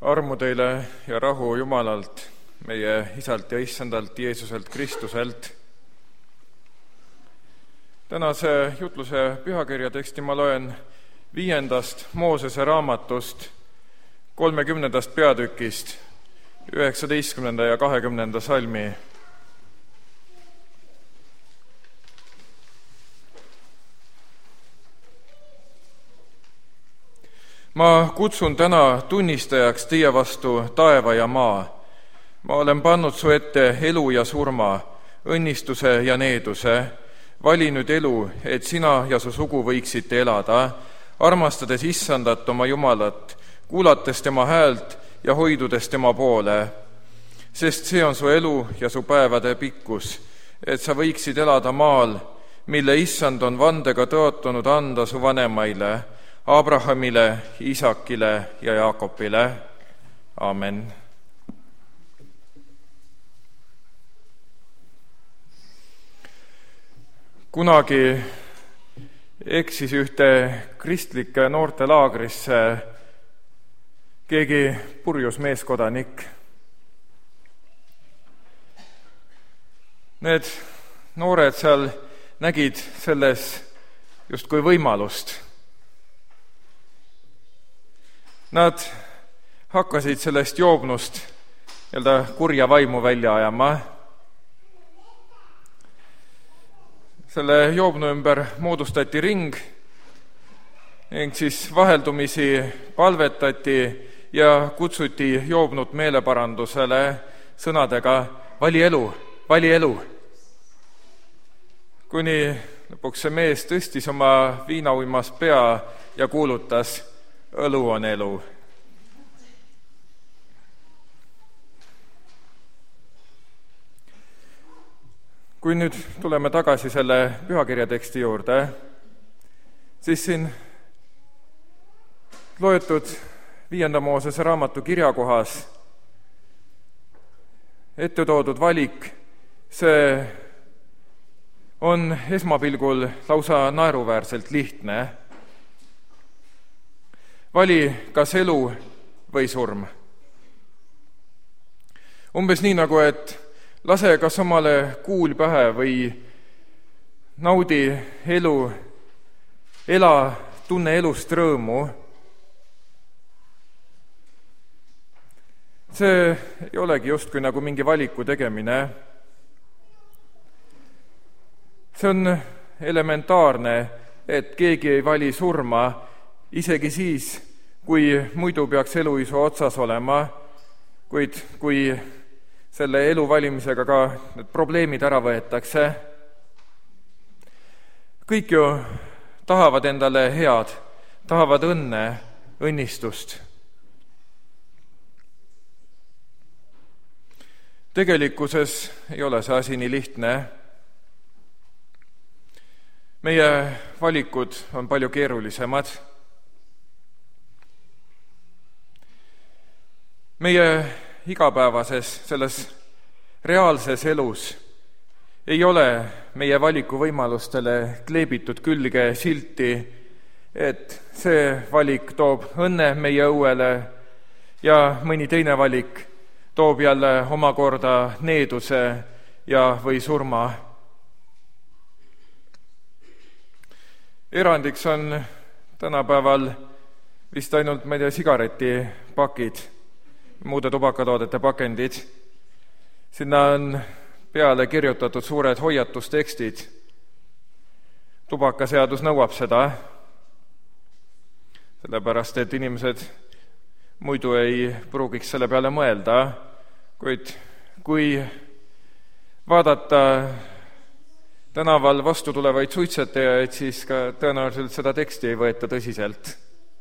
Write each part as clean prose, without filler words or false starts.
Armu teile ja rahu Jumalalt, meie Isalt ja Issandalt Jeesuselt Kristuselt. Tänase jutluse pühakirja teksti ma loen 5. Moosese raamatust 30. peatükist 19. ja 20. salmi. Ma kutsun täna tunnistajaks teie vastu taeva ja maa. Ma olen pannud su ette elu ja surma, õnnistuse ja needuse. Vali nüüd elu, et sina ja su sugu võiksite elada, armastades Issandat oma Jumalat, kuulates tema häält ja hoidudes tema poole. Sest see on su elu ja su päevade pikkus, et sa võiksid elada maal, mille Issand on vandega tõotanud anda su vanemaile, Abrahamile, Isakile ja Jaakobile. Amen. Kunagi eksis ühte kristlike noortelaagrisse keegi purjus meeskodanik. Need noored seal nägid selles justkui võimalust. Nad hakkasid sellest joobnust kurja vaimu välja ajama. Selle joobnu ümber moodustati ring ning siis vaheldumisi palvetati ja kutsuti joobnut meeleparandusele sõnadega vali elu, vali elu. Kuni lõpuks see mees tõstis oma viinauimas pea ja kuulutas, õlu on elu. Kui nüüd tuleme tagasi selle pühakirja teksti juurde, siis siin loetud 5. Moosese raamatu kirjakohas ette toodud valik, see on esmapilgul lausa naeruväärselt lihtne. Vali kas elu või surm. Umbes nii nagu, et lase kas omale kuul pähe või naudi elu, ela, tunne elust rõõmu. See ei olegi justkui nagu mingi valiku tegemine. See on elementaarne, et keegi ei vali surma, isegi siis, kui muidu peaks eluisu otsas olema, kuid kui selle elu valimisega ka need probleemid ära võetakse. Kõik ju tahavad endale head, tahavad õnne, õnnistust. Tegelikkuses ei ole see asi nii lihtne. Meie valikud on palju keerulisemad. Meie igapäevases, selles reaalses elus ei ole meie valikuvõimalustele kleebitud külge silti, et see valik toob õnne meie õuele ja mõni teine valik toob jälle omakorda needuse ja või surma. Erandiks on tänapäeval vist ainult, sigaretipakid, muude tubakatoodete pakendid. Sinna on peale kirjutatud suured hoiatustekstid. Tubakaseadus nõuab seda, sellepärast et inimesed muidu ei pruugiks selle peale mõelda, kuid kui vaadata tänaval vastu tulevaid suitsetajaid, siis ka tõenäoliselt seda teksti ei võeta tõsiselt.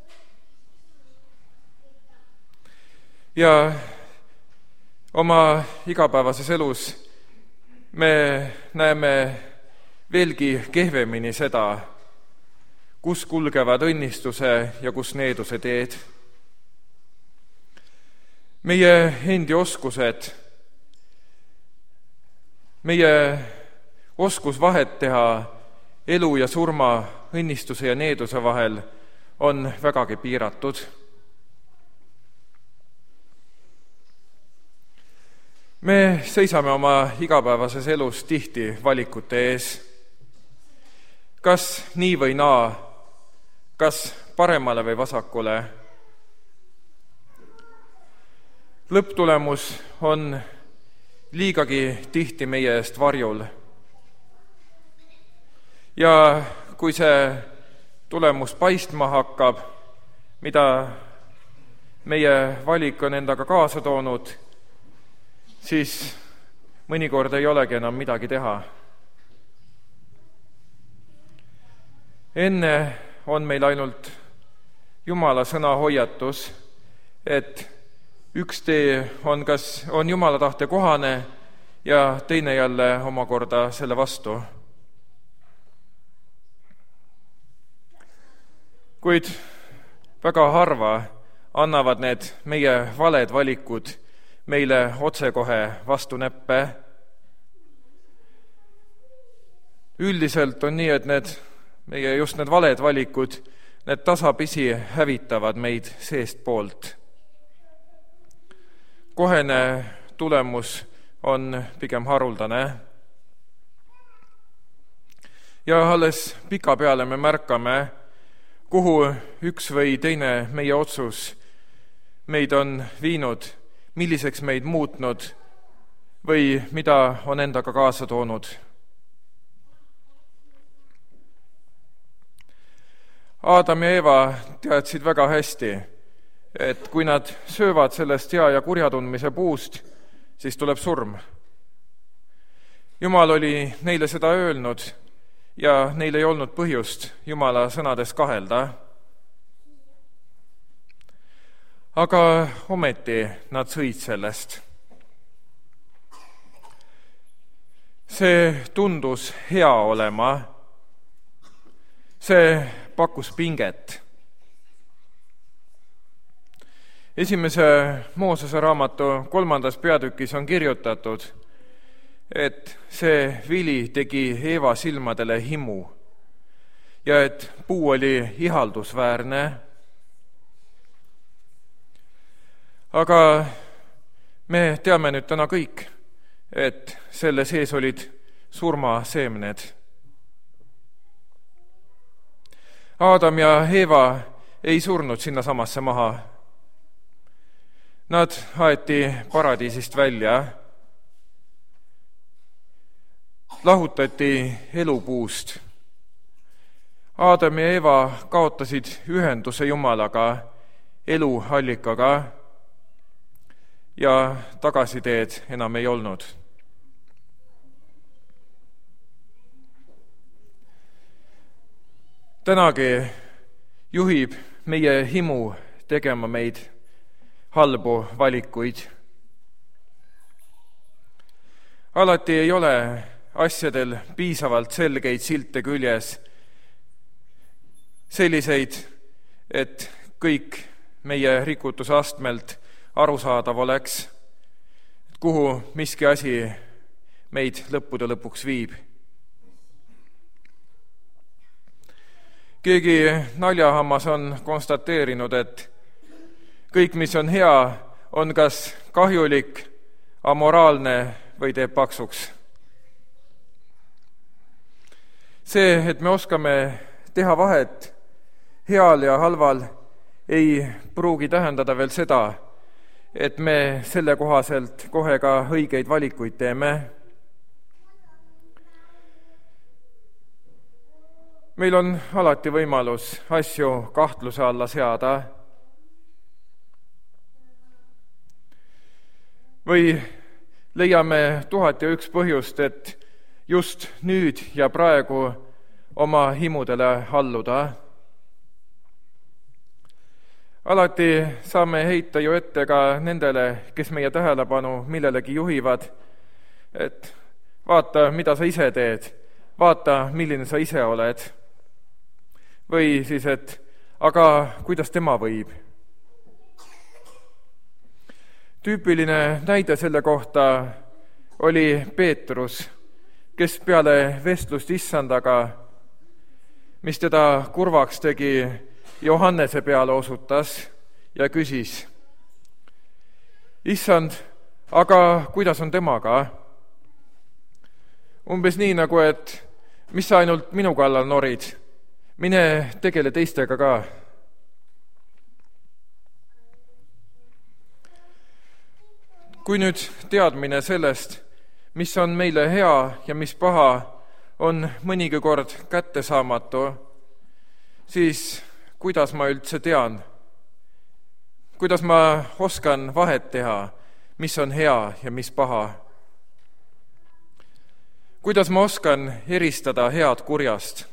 Ja oma igapäevases elus me näeme veelgi kehvemini seda, kus kulgevad õnnistuse ja kus needuse teed. Meie endi oskused, meie oskus vahet teha elu ja surma, õnnistuse ja needuse vahel on vägagi piiratud. Me seisame oma igapäevases elus tihti valikute ees. Kas nii või naa, kas paremale või vasakule. Lõpptulemus on liigagi tihti meie eest varjul. Ja kui see tulemus paistma hakkab, mida meie valik on endaga kaasa toonud, siis mõnikord ei olegi enam midagi teha. Enne on meil ainult Jumala sõna hoiatus, et üks tee on Jumala tahte kohane ja teine jälle omakorda selle vastu. Kuid väga harva annavad need meie valed valikud meile otsekohe vastu näppe. Üldiselt on nii, et need valed valikud, need tasapisi hävitavad meid seestpoolt. Kohene tulemus on pigem haruldane. Ja alles pikapeale me märkame, kuhu üks või teine meie otsus meid on viinud, milliseks meid muutnud või mida on endaga kaasa toonud. Aadam ja Eeva teadsid väga hästi, et kui nad söövad sellest hea ja kurja tundmise puust, siis tuleb surm. Jumal oli neile seda öelnud ja neil ei olnud põhjust Jumala sõnades kahelda. Aga ometi nad sõid sellest. See tundus hea olema, see pakkus pinget. Esimese Moosese raamatu 3. peatükis on kirjutatud, et see vili tegi Eeva silmadele himu ja et puu oli ihaldusväärne. Aga me teame nüüd täna kõik, et selle sees olid surmaseemned. Aadam ja Eeva ei surnud sinna samasse maha. Nad aeti paradiisist välja, lahutati elupuust. Aadam ja Eeva kaotasid ühenduse Jumalaga, eluallikaga ja tagasiteed enam ei olnud. Tänagi juhib meie himu tegema meid halbu valikuid. Alati ei ole asjadel piisavalt selgeid silte küljes, selliseid, et kõik meie rikutuse astmelt arusaadav oleks, kuhu miski asi meid lõppude lõpuks viib. Keegi naljahammas on konstateerinud, et kõik, mis on hea, on kas kahjulik, amoraalne või teeb paksuks. See, et me oskame teha vahet heal ja halval, ei pruugi tähendada veel seda, et me selle kohaselt kohe ka õigeid valikuid teeme. Meil on alati võimalus asju kahtluse alla seada või leiame 1001 põhjust, et just nüüd ja praegu oma himudele alluda. Alati saame heita ju ette ka nendele, kes meie tähelepanu millelegi juhivad, et vaata, mida sa ise teed, vaata, milline sa ise oled. Või siis, et aga kuidas tema võib? Tüüpiline näide selle kohta oli Peetrus, kes peale vestlust issandaga, mis teda kurvaks tegi, Johannese peale osutas ja küsis: Issand, aga kuidas on temaga? Umbes nii nagu, et mis sa ainult minu kallal norid, mine tegele teistega ka. Kui nüüd teadmine sellest, mis on meile hea ja mis paha, on mõnigi kord kättesaamatu, siis kuidas ma üldse tean? Kuidas ma oskan vahet teha, mis on hea ja mis paha? Kuidas ma oskan eristada head kurjast?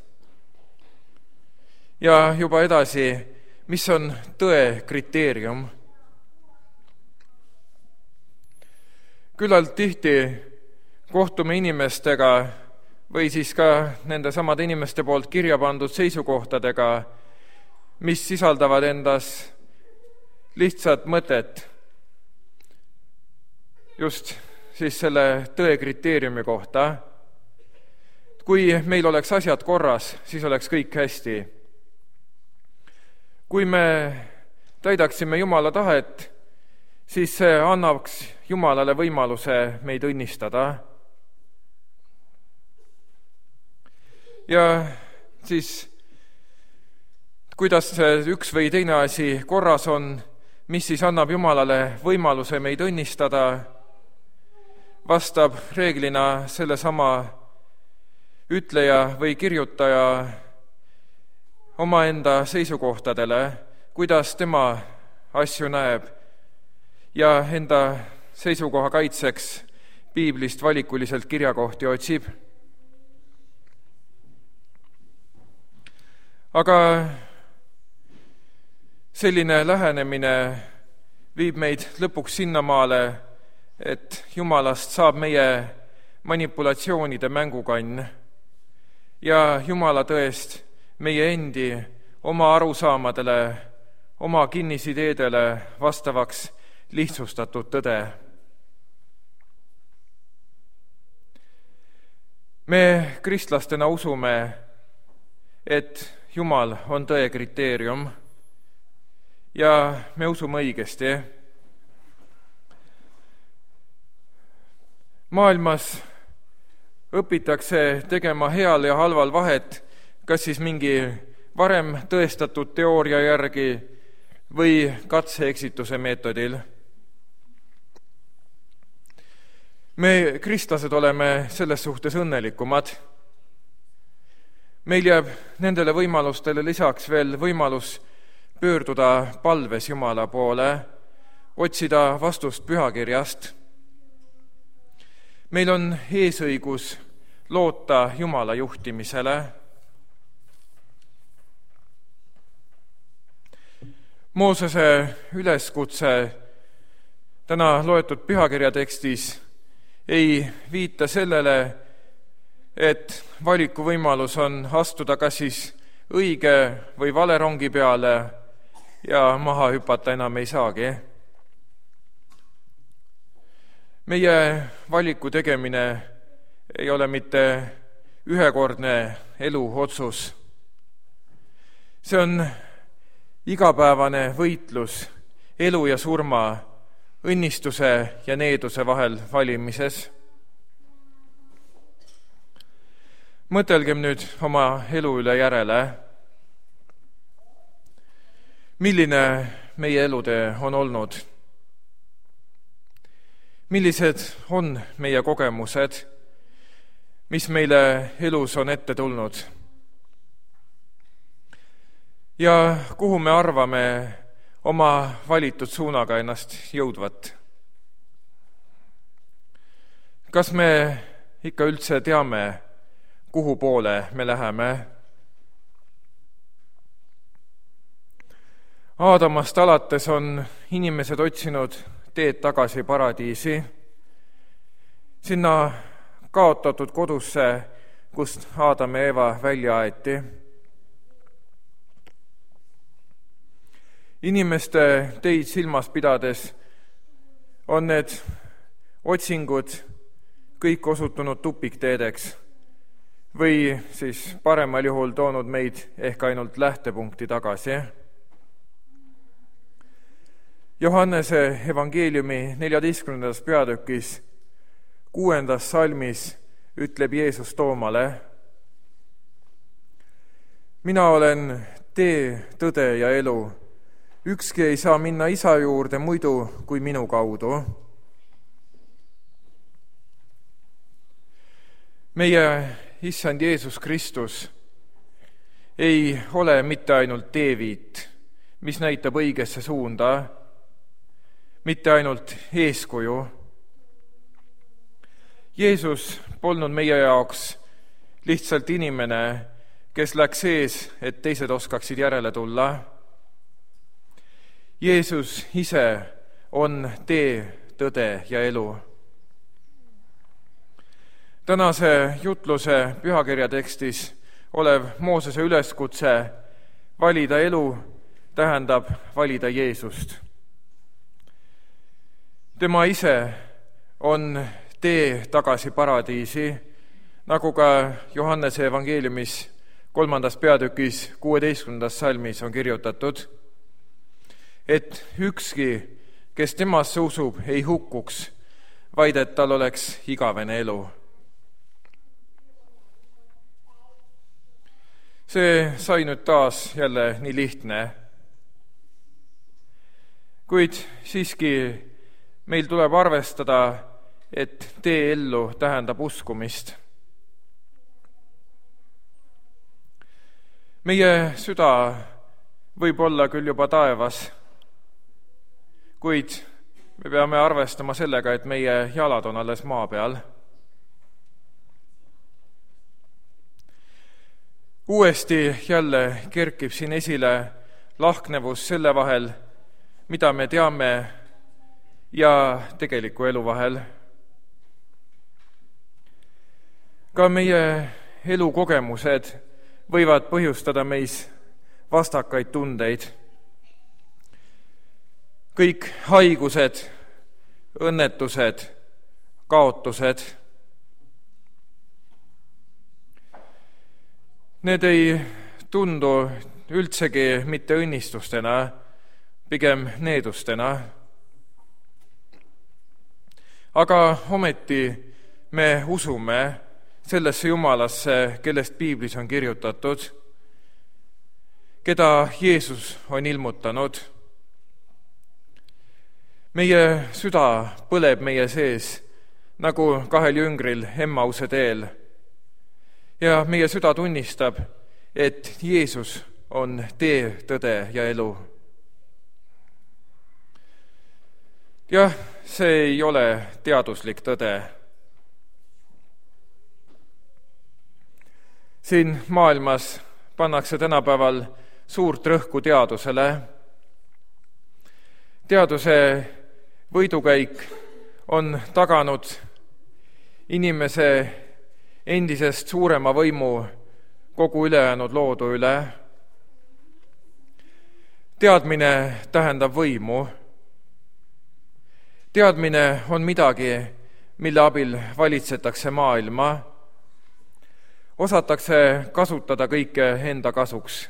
Ja juba edasi, mis on tõe kriteerium? Küllalt tihti kohtume inimestega või siis ka nende samade inimeste poolt kirja pandud seisukohtadega, mis sisaldavad endas lihtsat mõtet just siis selle tõe kriteeriumi kohta. Kui meil oleks asjad korras, siis oleks kõik hästi. Kui me täidaksime Jumala tahet, siis see annaks Jumalale võimaluse meid õnnistada. Ja siis, kuidas see üks või teine asi korras on, mis siis annab Jumalale võimaluse meid õnnistada, vastab reeglina sellesama ütleja või kirjutaja omaenda seisukohtadele, kuidas tema asju näeb ja enda seisukoha kaitseks piiblist valikuliselt kirjakohti otsib. Aga selline lähenemine viib meid lõpuks sinnamaale, et Jumalast saab meie manipulatsioonide mängukann ja Jumala tõest meie endi oma arusaamadele, oma kinnisideedele vastavaks lihtsustatud tõde. Me kristlastena usume, et Jumal on tõe kriteerium ja me usume õigesti. Maailmas õpitakse tegema heal ja halval vahet, kas siis mingi varem tõestatud teooria järgi või katse-eksituse meetodil. Me kristlased oleme selles suhtes õnnelikumad. Meil jääb nendele võimalustele lisaks veel võimalus pöörduda palves Jumala poole, otsida vastust pühakirjast. Meil on eesõigus loota Jumala juhtimisele. Moosese üleskutse täna loetud pühakirja tekstis ei viita sellele, et valikuvõimalus on astuda kas siis õige või vale rongi peale ja maha hüpata enam ei saagi. Meie valiku tegemine ei ole mitte ühekordne eluotsus. See on igapäevane võitlus elu ja surma, õnnistuse ja needuse vahel valimises. Mõtelgem nüüd oma elu üle järele. Milline meie elutee on olnud? Millised on meie kogemused, mis meile elus on ette tulnud? Ja kuhu me arvame oma valitud suunaga ennast jõudvat? Kas me ikka üldse teame, kuhu poole me läheme? Aadamast alates on inimesed otsinud teed tagasi paradiisi, sinna kaotatud kodusse, kust Aadam ja Eva välja aeti. Inimeste teid silmas pidades on need otsingud kõik osutunud tupikteedeks või siis paremal juhul toonud meid ehk ainult lähtepunkti tagasi. Johannese evangeeliumi 14. peatükis 6. salmis ütleb Jeesus Toomale: mina olen tee, tõde ja elu. Ükski ei saa minna Isa juurde muidu kui minu kaudu. Meie Issand Jeesus Kristus ei ole mitte ainult teeviit, mis näitab õigesse suunda, mitte ainult eeskuju. Jeesus polnud meie jaoks lihtsalt inimene, kes läks ees, et teised oskaksid järele tulla. Jeesus ise on tee, tõde ja elu. Tänase jutluse pühakirja tekstis olev Moosese üleskutse valida elu tähendab valida Jeesust. Tema ise on tee tagasi paradiisi, nagu ka Johannese evangeeliumis 3. peatükis 16. salmis on kirjutatud, et ükski, kes temasse usub, ei hukkuks, vaid et tal oleks igavene elu. See sai nüüd taas jälle nii lihtne. Kuid siiski meil tuleb arvestada, et tee ellu tähendab uskumist. Meie süda võib olla küll juba taevas, kuid me peame arvestama sellega, et meie jalad on alles maa peal. Uuesti jälle kerkib siin esile lahknevus selle vahel, mida me teame, ja tegeliku elu vahel. Ka meie elukogemused võivad põhjustada meis vastakaid tundeid. Kõik haigused, õnnetused, kaotused, need ei tundu üldsegi mitte õnnistustena, pigem needustena. Aga ometi me usume sellesse Jumalasse, kellest piiblis on kirjutatud, keda Jeesus on ilmutanud. Meie süda põleb meie sees, nagu 2 jüngril Emmause teel. Ja meie süda tunnistab, et Jeesus on tee, tõde ja elu. Jah, see ei ole teaduslik tõde. Siin maailmas pannakse tänapäeval suurt rõhku teadusele. Teaduse võidukäik on taganud inimese endisest suurema võimu kogu ülejäänud loodu üle. Teadmine tähendab võimu. Teadmine on midagi, mille abil valitsetakse maailma. Osatakse kasutada kõike enda kasuks.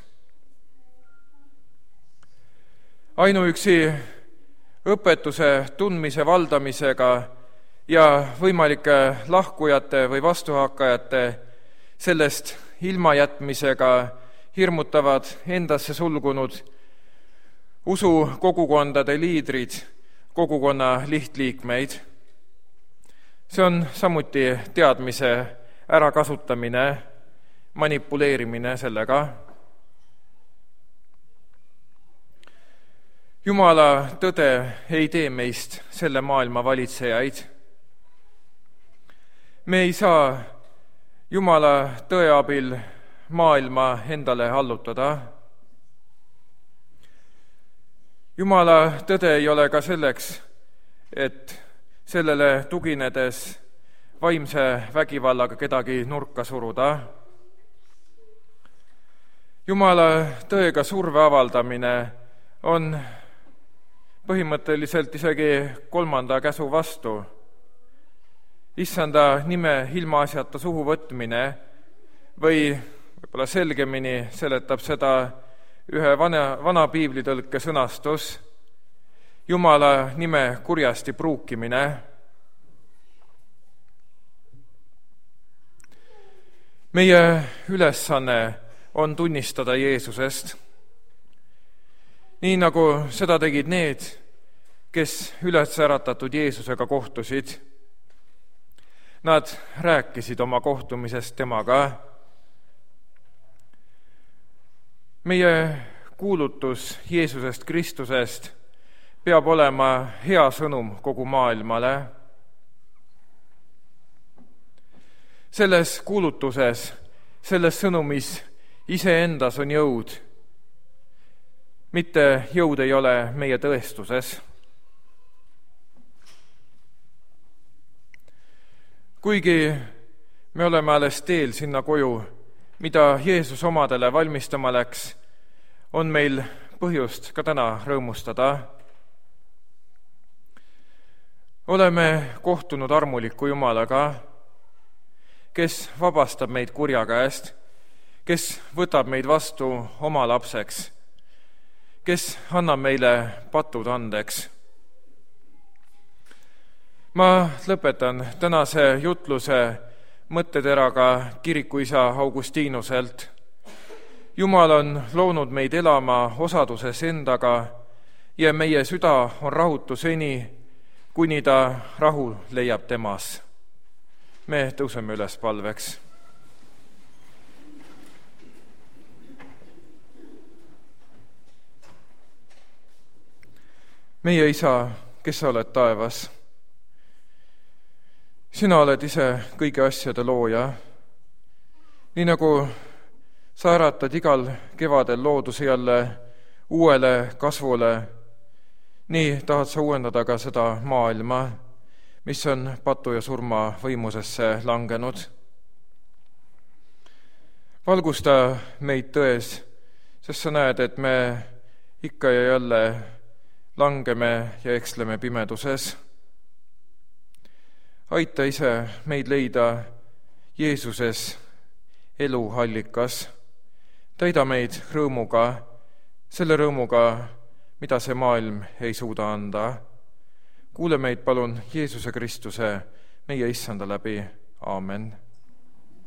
Ainuüksi õpetuse tundmise valdamisega ja võimalike lahkujate või vastuhakkajate sellest ilmajätmisega hirmutavad endasse sulgunud usukogukondade liidrid, kogukonna lihtliikmeid. See on samuti teadmise ärakasutamine, manipuleerimine sellega. Jumala tõde ei tee meist selle maailma valitsejaid. Me ei saa Jumala tõe abil maailma endale allutada. Jumala tõde ei ole ka selleks, et sellele tuginedes vaimse vägivallaga kedagi nurka suruda. Jumala tõega surve avaldamine on põhimõtteliselt isegi 3. käsu vastu. Issanda nime ilmaasjata suhu võtmine või võib-olla selgemini seletab seda ühe vana piiblitõlke sõnastus. Jumala nime kurjasti pruukimine. Meie ülesanne on tunnistada Jeesusest, nii nagu seda tegid need, kes üles äratatud Jeesusega kohtusid. Nad rääkisid oma kohtumisest temaga. Meie kuulutus Jeesusest Kristusest peab olema hea sõnum kogu maailmale. Selles kuulutuses, selles sõnumis iseendas on jõud. Mitte jõud ei ole meie tõestuses. Kuigi me oleme alles teel sinna koju, mida Jeesus omadele valmistama läks, on meil põhjust ka täna rõõmustada. Oleme kohtunud armuliku Jumalaga, kes vabastab meid kurja käest, kes võtab meid vastu oma lapseks, kes annab meile patud andeks. Ma lõpetan tänase jutluse mõtteteraga kirikuisa Augustinuselt. Jumal on loonud meid elama osaduses endaga ja meie süda on rahutu seni, kuni ta rahu leiab temas. Me tõuseme üles palveks. Meie Isa, kes sa oled taevas, sina oled ise kõigi asjade looja. Nii nagu sa äratad igal kevadel looduse jälle uuele kasvule, nii tahad sa uuendada ka seda maailma, mis on patu ja surma võimusesse langenud. Valgusta meid tões, sest sa näed, et me ikka ja jälle langeme ja eksleme pimeduses. Aita ise meid leida Jeesuses elu allikas. Täida meid rõõmuga, selle rõõmuga, mida see maailm ei suuda anda. Kuule meid palun Jeesuse Kristuse, meie Issanda läbi. Aamen.